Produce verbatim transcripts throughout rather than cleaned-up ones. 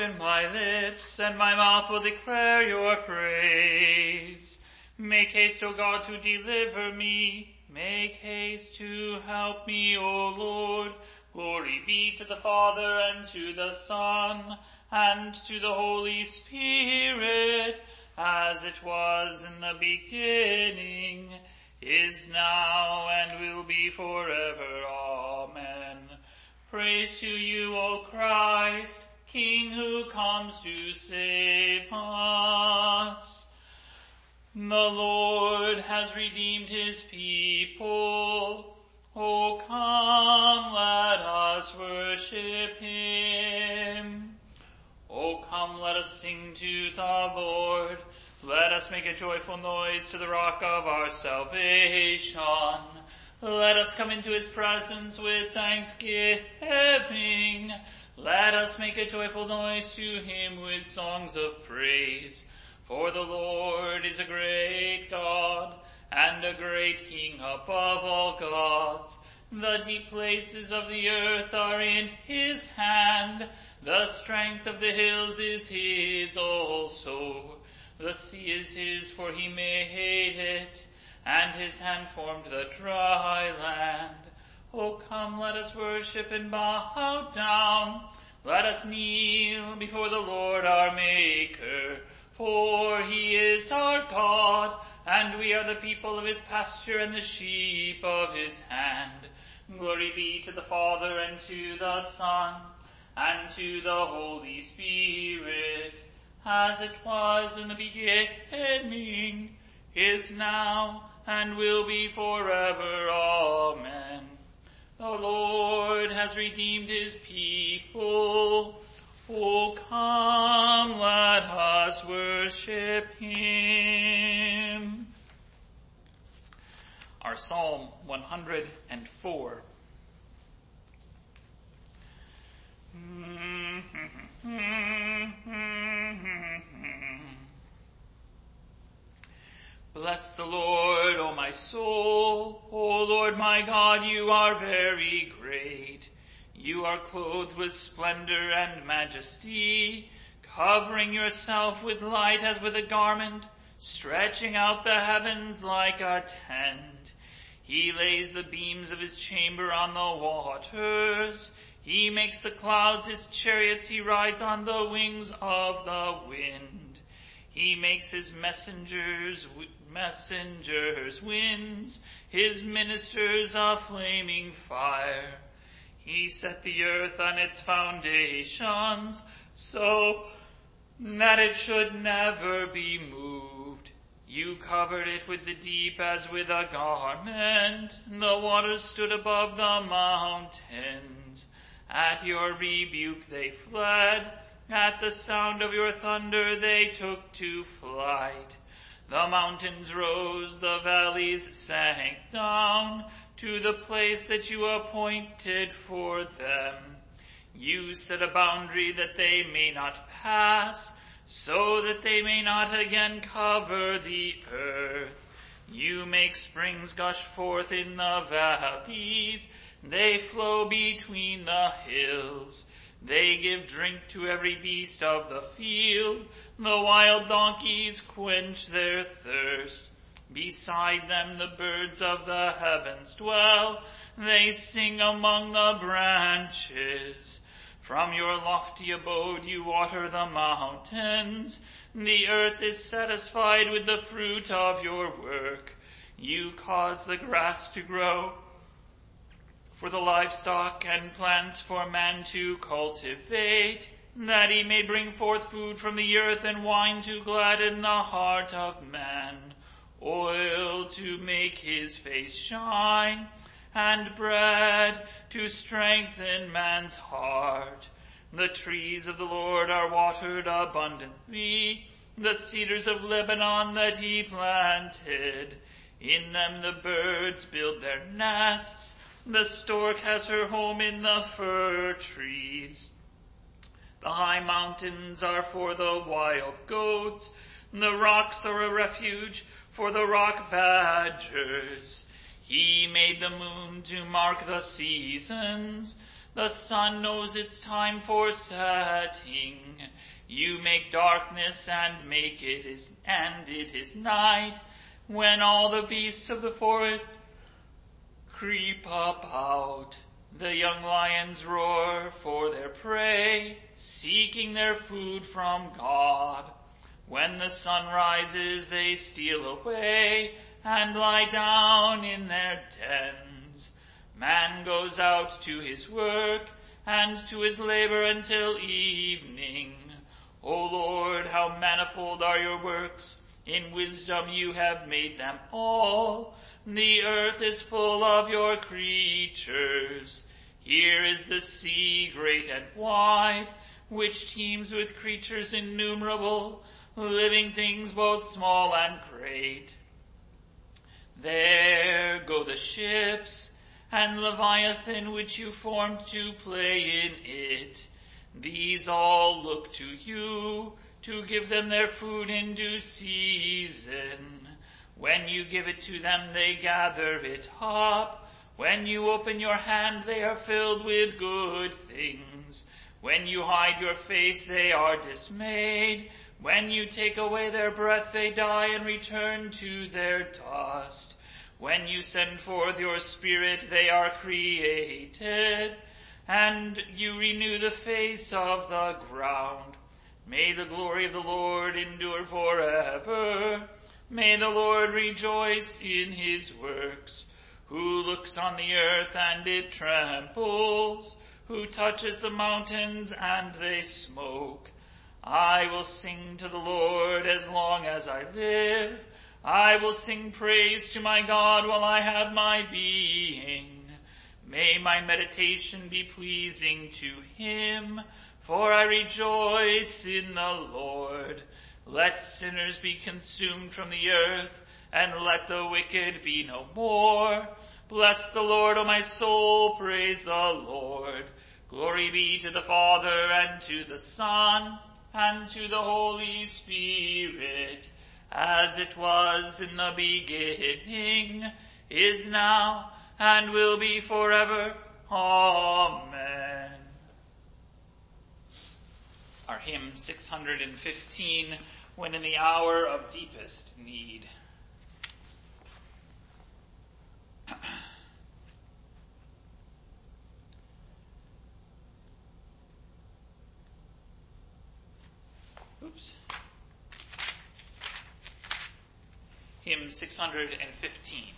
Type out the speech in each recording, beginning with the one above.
open my lips, and my mouth will declare your praise. Make haste, O God, to deliver me. Make haste to help me, O Lord. Glory be to the Father, and to the Son, and to the Holy Spirit, as it was in the beginning, is now, and will be forever. Amen. Praise to you, O Christ, King who comes to save us. The Lord has redeemed his people. O come, let us worship him. O come, let us sing to the Lord. Let us make a joyful noise to the rock of our salvation. Let us come into his presence with thanksgiving. Let us make a joyful noise to him with songs of praise. For the Lord is a great God, and a great King above all gods. The deep places of the earth are in his hand. The strength of the hills is his also. The sea is his, for he made it, and his hand formed the dry land. O come, let us worship and bow down. Let us kneel before the Lord our Maker. For he is our God, and we are the people of his pasture and the sheep of his hand. Glory be to the Father, and to the Son, and to the Holy Spirit, as it was in the beginning, is now, and will be forever. Amen. The Lord has redeemed his people. O come, let us worship him. Our Psalm one hundred four. Bless the Lord, O my soul. O Lord my God, you are very great. You are clothed with splendor and majesty, covering yourself with light as with a garment, stretching out the heavens like a tent. He lays the beams of his chamber on the waters. He makes the clouds his chariots. He rides on the wings of the wind. He makes his messengers messengers winds, his ministers a flaming fire. He set the earth on its foundations, so that it should never be moved. You covered it with the deep as with a garment. The waters stood above the mountains. At your rebuke they fled. At the sound of your thunder they took to flight. The mountains rose, the valleys sank down to the place that you appointed for them. You set a boundary that they may not pass, so that they may not again cover the earth. You make springs gush forth in the valleys. They flow between the hills. They give drink to every beast of the field. The wild donkeys quench their thirst. Beside them the birds of the heavens dwell. They sing among the branches. From your lofty abode you water the mountains. The earth is satisfied with the fruit of your work. You cause the grass to grow for the livestock, and plants for man to cultivate, that he may bring forth food from the earth, and wine to gladden the heart of man, oil to make his face shine, and bread to strengthen man's heart. The trees of the Lord are watered abundantly, the cedars of Lebanon that he planted. In them the birds build their nests. The stork has her home in the fir trees. The high mountains are for the wild goats. The rocks are a refuge for the rock badgers. He made the moon to mark the seasons. The sun knows its time for setting. You make darkness and make it is, and it is night, when all the beasts of the forest creep about. The young lions roar for their prey, seeking their food from God. When the sun rises, they steal away and lie down in their dens. Man goes out to his work and to his labor until evening. O Lord, how manifold are your works! In wisdom you have made them all. The earth is full of your creatures. Here is the sea, great and wide, which teems with creatures innumerable, living things both small and great. There go the ships, and Leviathan, which you formed to play in it. These all look to you, to give them their food in due season. When you give it to them, they gather it up. When you open your hand, they are filled with good things. When you hide your face, they are dismayed. When you take away their breath, they die and return to their dust. When you send forth your spirit, they are created, and you renew the face of the ground. May the glory of the Lord endure forever. May the Lord rejoice in his works. Who looks on the earth and it trembles, who touches the mountains and they smoke. I will sing to the Lord as long as I live. I will sing praise to my God while I have my being. May my meditation be pleasing to him, for I rejoice in the Lord. Let sinners be consumed from the earth, and let the wicked be no more. Bless the Lord, O my soul, praise the Lord. Glory be to the Father, and to the Son, and to the Holy Spirit, as it was in the beginning, is now, and will be forever. Amen. Our hymn six hundred fifteen, When in the Hour of Deepest Need. Oops. Hymn six hundred fifteen.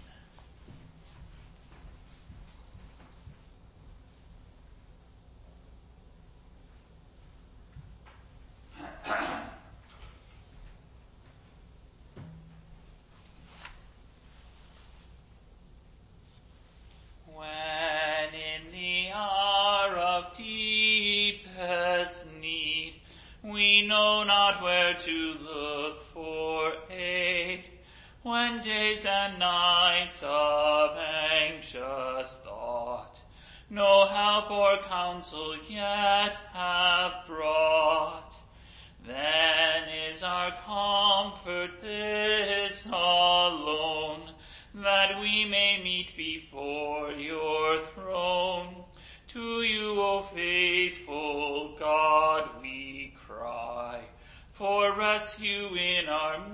When in the hour of deepest need, we know not where to look for aid, when days and nights of anxious thought no help or counsel yet have brought, then is our comfort this alone, that we may meet before your throne. To you, O faithful God, we cry, for rescue in our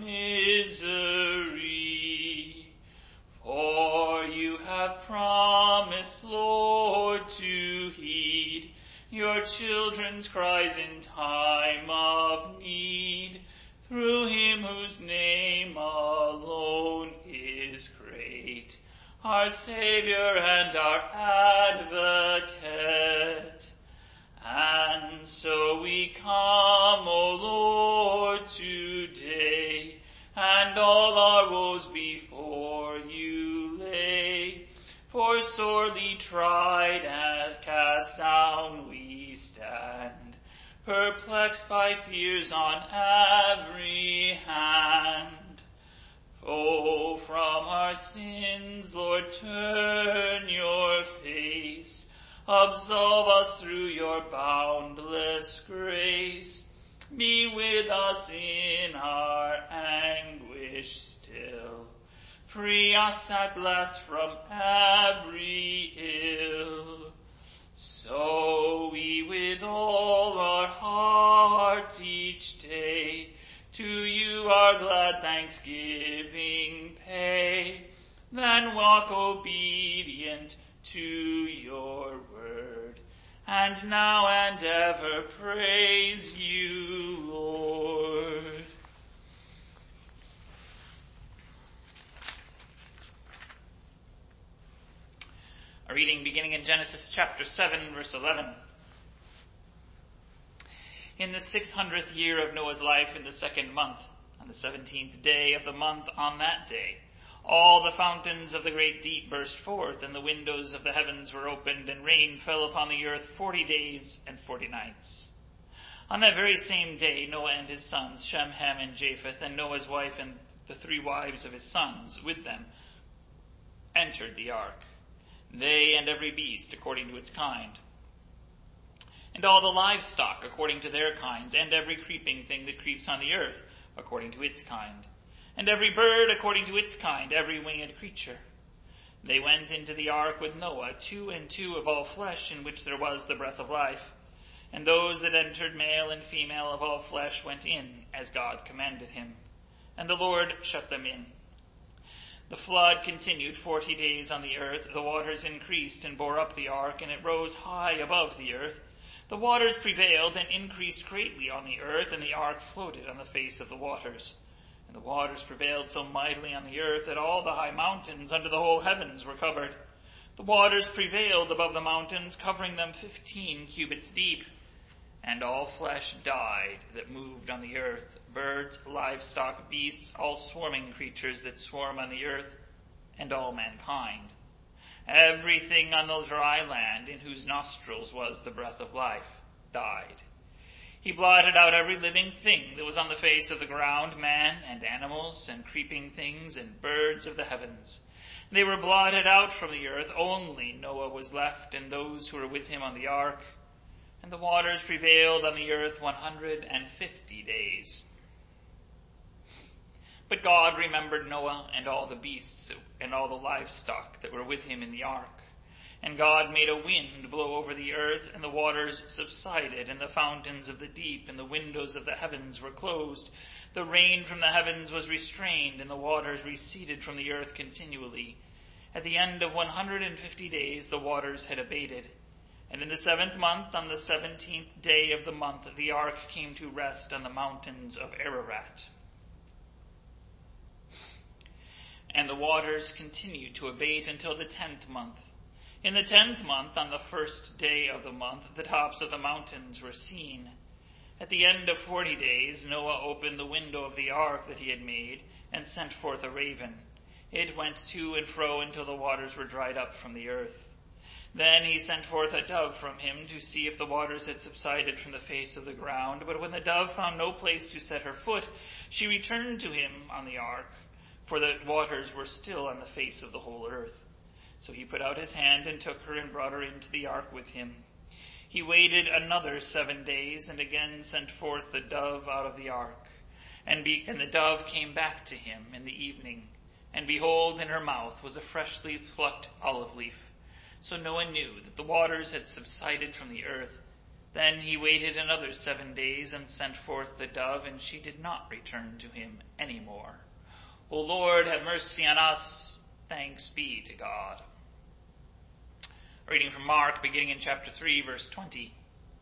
misery. For you have promised, Lord, to heed your children's cries in time of need, through him whose name alone is great, our Savior and our Advocate. And so we come, O Lord, today, and all our woes before you lay. For sorely tried and cast down we stand, perplexed by fears on every hand. Oh, from our sins, Lord, turn your face. Absolve us through your boundless grace. Be with us in our anguish still. Free us at last from every ill. So we with all our hearts each day to you our glad thanksgiving pay, then walk obedient to your word, and now and ever praise you, Lord. A reading beginning in Genesis chapter seven, verse eleven. In the six hundredth year of Noah's life, in the second month, on the seventeenth day of the month, on that day, all the fountains of the great deep burst forth, and the windows of the heavens were opened, and rain fell upon the earth forty days and forty nights. On that very same day, Noah and his sons, Shem, Ham, and Japheth, and Noah's wife and the three wives of his sons with them, entered the ark, they and every beast according to its kind, and all the livestock according to their kinds, and every creeping thing that creeps on the earth according to its kind, and every bird according to its kind, every winged creature. They went into the ark with Noah, two and two of all flesh, in which there was the breath of life. And those that entered, male and female of all flesh, went in, as God commanded him. And the Lord shut them in. The flood continued forty days on the earth. The waters increased and bore up the ark, and it rose high above the earth. The waters prevailed and increased greatly on the earth, and the ark floated on the face of the waters. And the waters prevailed so mightily on the earth that all the high mountains under the whole heavens were covered. The waters prevailed above the mountains, covering them fifteen cubits deep. And all flesh died that moved on the earth, birds, livestock, beasts, all swarming creatures that swarm on the earth, and all mankind. Everything on the dry land, in whose nostrils was the breath of life, died. He blotted out every living thing that was on the face of the ground, man and animals and creeping things and birds of the heavens. They were blotted out from the earth. Only Noah was left, and those who were with him on the ark. And the waters prevailed on the earth one hundred and fifty days. But God remembered Noah and all the beasts and all the livestock that were with him in the ark. And God made a wind blow over the earth, and the waters subsided, and the fountains of the deep and the windows of the heavens were closed. The rain from the heavens was restrained, and the waters receded from the earth continually. At the end of one hundred and fifty days the waters had abated. And in the seventh month, on the seventeenth day of the month, the ark came to rest on the mountains of Ararat. And the waters continued to abate until the tenth month. In the tenth month, on the first day of the month, the tops of the mountains were seen. At the end of forty days, Noah opened the window of the ark that he had made, and sent forth a raven. It went to and fro until the waters were dried up from the earth. Then he sent forth a dove from him to see if the waters had subsided from the face of the ground. But when the dove found no place to set her foot, she returned to him on the ark, for the waters were still on the face of the whole earth. So he put out his hand and took her and brought her into the ark with him. He waited another seven days and again sent forth the dove out of the ark. And, be, and the dove came back to him in the evening. And behold, in her mouth was a freshly plucked olive leaf. So Noah knew that the waters had subsided from the earth. Then he waited another seven days and sent forth the dove, and she did not return to him any more. O Lord, have mercy on us. Thanks be to God. A reading from Mark, beginning in chapter three, verse twenty.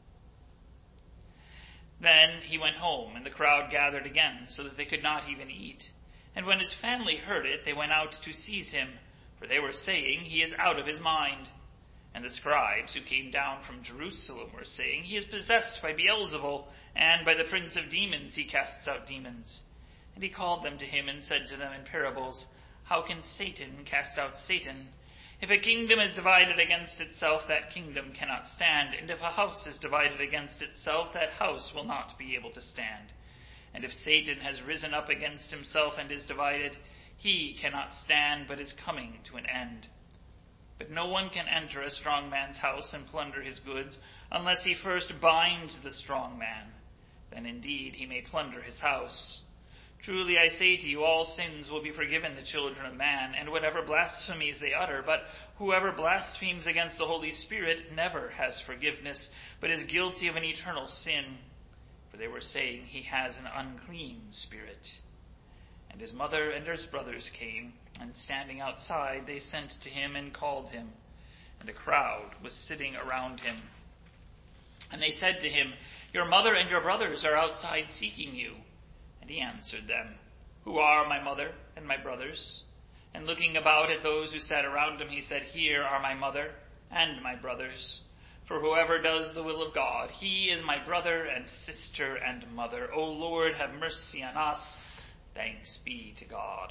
Then he went home, and the crowd gathered again, so that they could not even eat. And when his family heard it, they went out to seize him, for they were saying, he is out of his mind. And the scribes who came down from Jerusalem were saying, he is possessed by Beelzebul, and by the prince of demons he casts out demons. And he called them to him and said to them in parables, how can Satan cast out Satan? If a kingdom is divided against itself, that kingdom cannot stand. And if a house is divided against itself, that house will not be able to stand. And if Satan has risen up against himself and is divided, he cannot stand, but is coming to an end. But no one can enter a strong man's house and plunder his goods, unless he first binds the strong man. Then indeed he may plunder his house. Truly I say to you, all sins will be forgiven the children of man, and whatever blasphemies they utter, but whoever blasphemes against the Holy Spirit never has forgiveness, but is guilty of an eternal sin. For they were saying, he has an unclean spirit. And his mother and his brothers came, and standing outside they sent to him and called him. And a crowd was sitting around him. And they said to him, your mother and your brothers are outside seeking you. And he answered them, who are my mother and my brothers? And looking about at those who sat around him, he said, here are my mother and my brothers. For whoever does the will of God, he is my brother and sister and mother. O Lord, have mercy on us. Thanks be to God.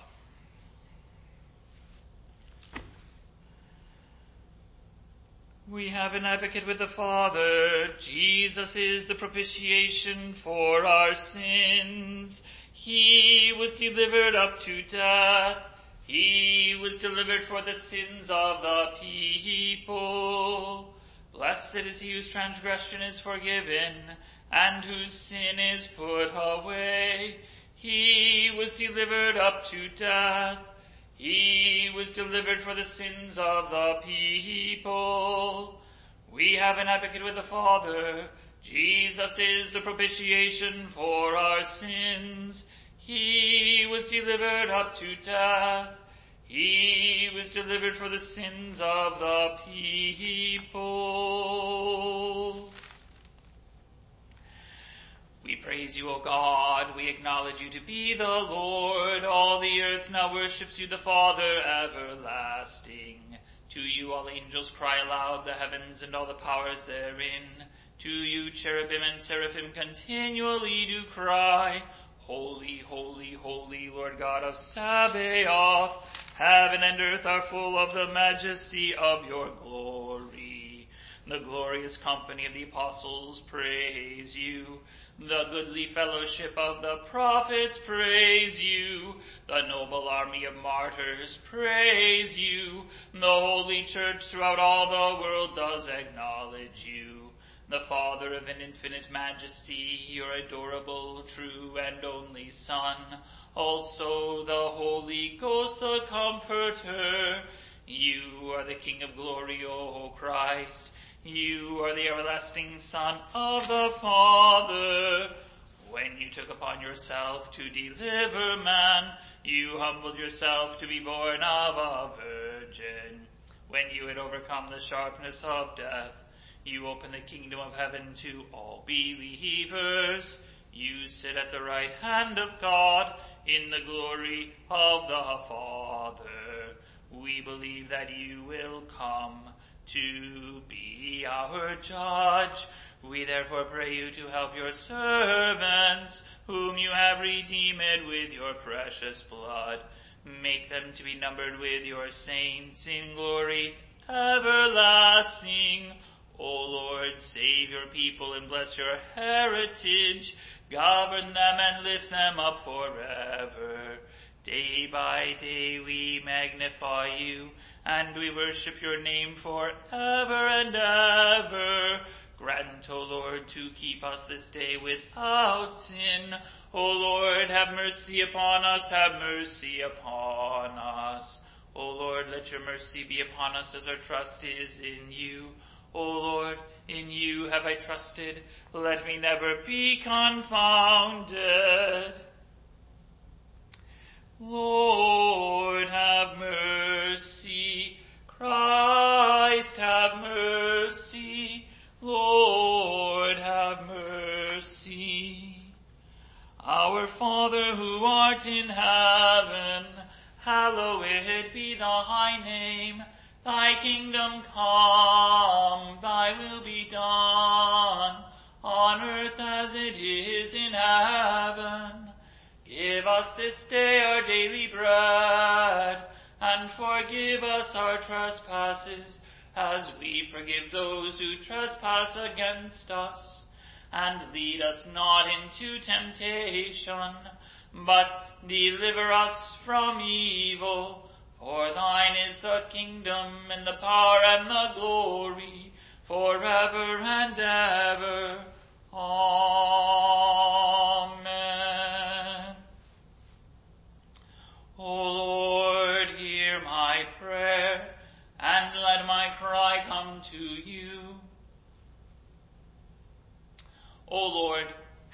We have an advocate with the Father. Jesus is the propitiation for our sins. He was delivered up to death. He was delivered for the sins of the people. Blessed is he whose transgression is forgiven, and whose sin is put away. He was delivered up to death. He was delivered for the sins of the people. We have an advocate with the Father. Jesus is the propitiation for our sins. He was delivered up to death. He was delivered for the sins of the people. We praise you, O God. We acknowledge you to be the Lord. All the earth now worships you, the Father everlasting. To you all angels cry aloud, the heavens and all the powers therein. To you cherubim and seraphim continually do cry, holy, holy, holy, Lord God of Sabaoth. Heaven and earth are full of the majesty of your glory. The glorious company of the apostles praise you. The goodly fellowship of the prophets praise you. The noble army of martyrs praise you. The holy church throughout all the world does acknowledge you. The Father of an infinite majesty, your adorable, true, and only Son, also the Holy Ghost, the Comforter. You are the King of glory, O Christ. You are the everlasting Son of the Father. When you took upon yourself to deliver man, you humbled yourself to be born of a virgin. When you had overcome the sharpness of death, you opened the kingdom of heaven to all believers. You sit at the right hand of God in the glory of the Father. We believe that you will come to be our judge. We therefore pray you to help your servants, whom you have redeemed with your precious blood. Make them to be numbered with your saints in glory everlasting. O Lord, save your people and bless your heritage. Govern them and lift them up forever. Day by day we magnify you, and we worship your name forever and ever. Grant, O Lord, to keep us this day without sin. O Lord, have mercy upon us, have mercy upon us. O Lord, let your mercy be upon us as our trust is in you. O Lord, in you have I trusted. Let me never be confounded. Lord, have mercy. Christ, have mercy. Lord, have mercy. Our Father, who art in heaven, hallowed be thy name. Thy kingdom come, thy will be done, on earth as it is in heaven. Give us this day our daily bread, and forgive us our trespasses, as we forgive those who trespass against us. And lead us not into temptation, but deliver us from evil. For thine is the kingdom, and the power, and the glory, forever and ever. Amen.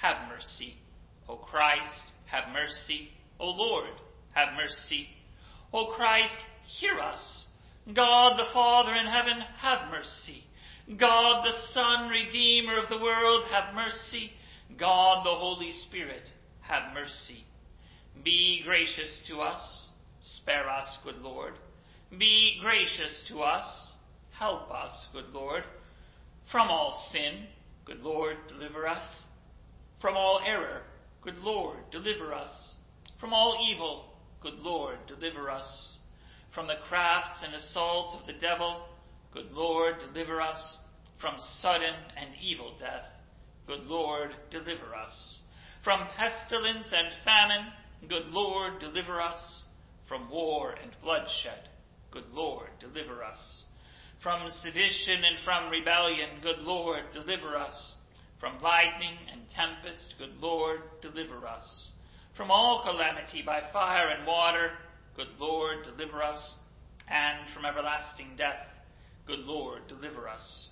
have mercy. O Christ, have mercy. O Lord, have mercy. O Christ, hear us. God the Father in heaven, have mercy. God the Son, Redeemer of the world, have mercy. God the Holy Spirit, have mercy. Be gracious to us. Spare us, good Lord. Be gracious to us. Help us, good Lord. From all sin, good Lord, deliver us. From all error, good Lord, deliver us. From all evil, good Lord, deliver us. From the crafts and assaults of the devil, good Lord, deliver us. From sudden and evil death, good Lord, deliver us. From pestilence and famine, good Lord, deliver us. From war and bloodshed, good Lord, deliver us. From sedition and from rebellion, good Lord, deliver us. From lightning and tempest, good Lord, deliver us. From all calamity by fire and water, good Lord, deliver us. And from everlasting death, good Lord, deliver us.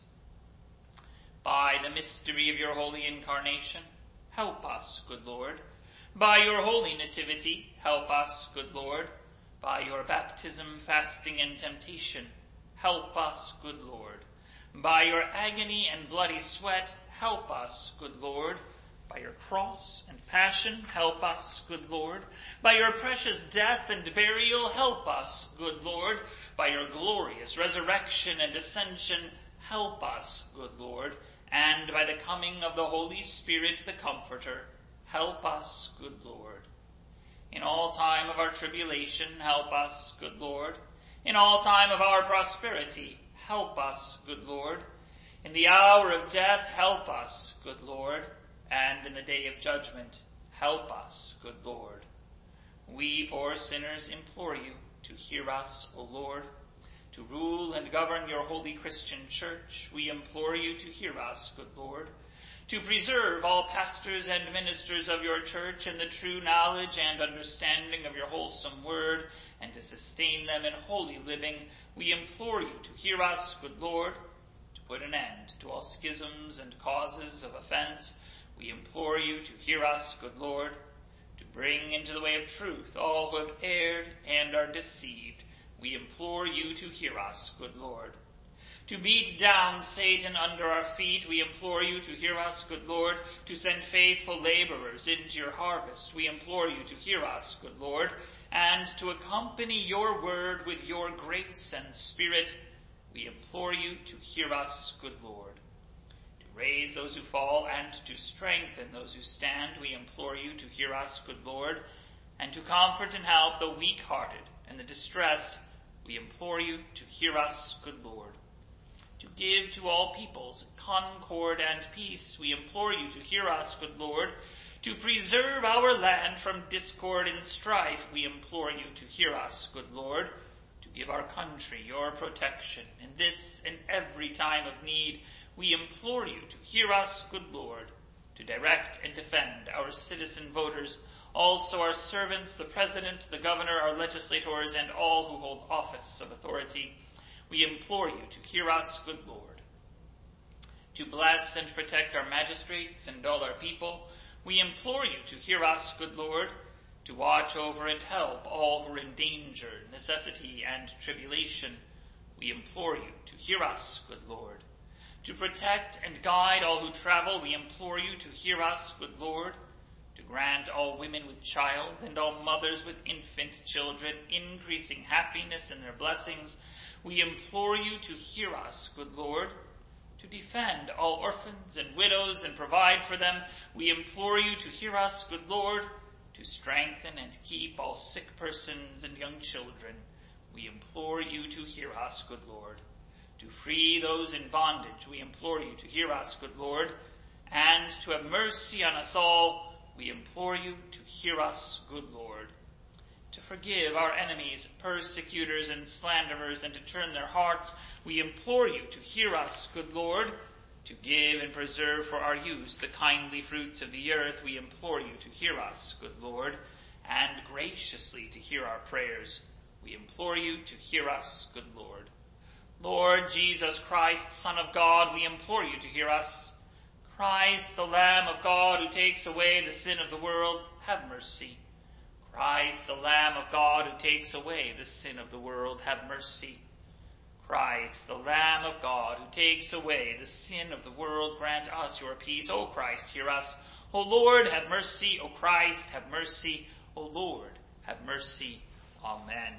By the mystery of your holy incarnation, help us, good Lord. By your holy nativity, help us, good Lord. By your baptism, fasting, and temptation, help us, good Lord. By your agony and bloody sweat, help us, good Lord. By your cross and passion, help us, good Lord. By your precious death and burial, help us, good Lord. By your glorious resurrection and ascension, help us, good Lord. And by the coming of the Holy Spirit, the Comforter, help us, good Lord. In all time of our tribulation, help us, good Lord. In all time of our prosperity, help us, good Lord. In the hour of death, help us, good Lord. And in the day of judgment, help us, good Lord. We poor sinners implore you to hear us, O Lord. To rule and govern your holy Christian church, we implore you to hear us, good Lord. To preserve all pastors and ministers of your church in the true knowledge and understanding of your wholesome word, and to sustain them in holy living, we implore you to hear us, good Lord. To put an end to all schisms and causes of offense, we implore you to hear us, good Lord. To bring into the way of truth all who have erred and are deceived, we implore you to hear us, good Lord. To beat down Satan under our feet, we implore you to hear us, good Lord. To send faithful laborers into your harvest, we implore you to hear us, good Lord. And to accompany your word with your grace and spirit, we implore you to hear us, good Lord. To raise those who fall and to strengthen those who stand, we implore you to hear us, good Lord. And to comfort and help the weak-hearted and the distressed, we implore you to hear us, good Lord. To give to all peoples concord and peace, we implore you to hear us, good Lord. To preserve our land from discord and strife, we implore you to hear us, good Lord. To give our country your protection in this and every time of need, we implore you to hear us, good Lord. To direct and defend our citizen voters, also our servants, the President, the Governor, our legislators, and all who hold office of authority, we implore you to hear us, good Lord. To bless and protect our magistrates and all our people, we implore you to hear us, good Lord. To watch over and help all who are in danger, necessity, and tribulation, we implore you to hear us, good Lord. To protect and guide all who travel, we implore you to hear us, good Lord. To grant all women with child and all mothers with infant children increasing happiness in their blessings, we implore you to hear us, good Lord. To defend all orphans and widows and provide for them, we implore you to hear us, good Lord. To strengthen and keep all sick persons and young children, we implore you to hear us, good Lord. To free those in bondage, we implore you to hear us, good Lord. And to have mercy on us all, we implore you to hear us, good Lord. To forgive our enemies, persecutors, and slanderers, and to turn their hearts, we implore you to hear us, good Lord. To give and preserve for our use the kindly fruits of the earth, we implore you to hear us, good Lord. And graciously to hear our prayers, we implore you to hear us, good Lord. Lord Jesus Christ, Son of God, we implore you to hear us. Christ, the Lamb of God, who takes away the sin of the world, have mercy. Christ, the Lamb of God, who takes away the sin of the world, have mercy. Christ, the Lamb of God, who takes away the sin of the world, grant us your peace. O Christ, hear us. O Lord, have mercy. O Christ, have mercy. O Lord, have mercy. Amen.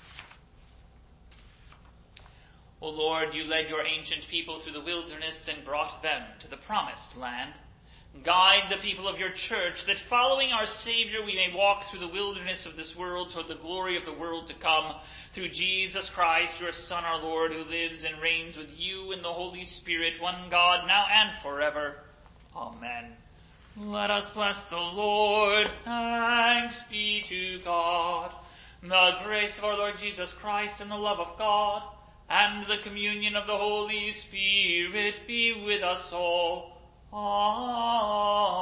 O Lord, you led your ancient people through the wilderness and brought them to the promised land. Guide the people of your church, that following our Savior we may walk through the wilderness of this world toward the glory of the world to come, through Jesus Christ, your Son, our Lord, who lives and reigns with you in the Holy Spirit, one God, now and forever. Amen. Let us bless the Lord. Thanks be to God. The grace of our Lord Jesus Christ and the love of God and the communion of the Holy Spirit be with us all.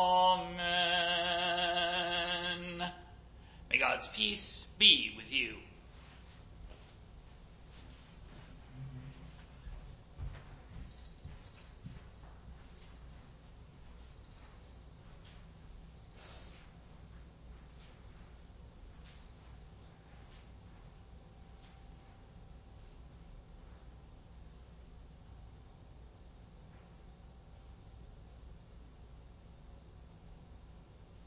Amen. May God's peace be with you.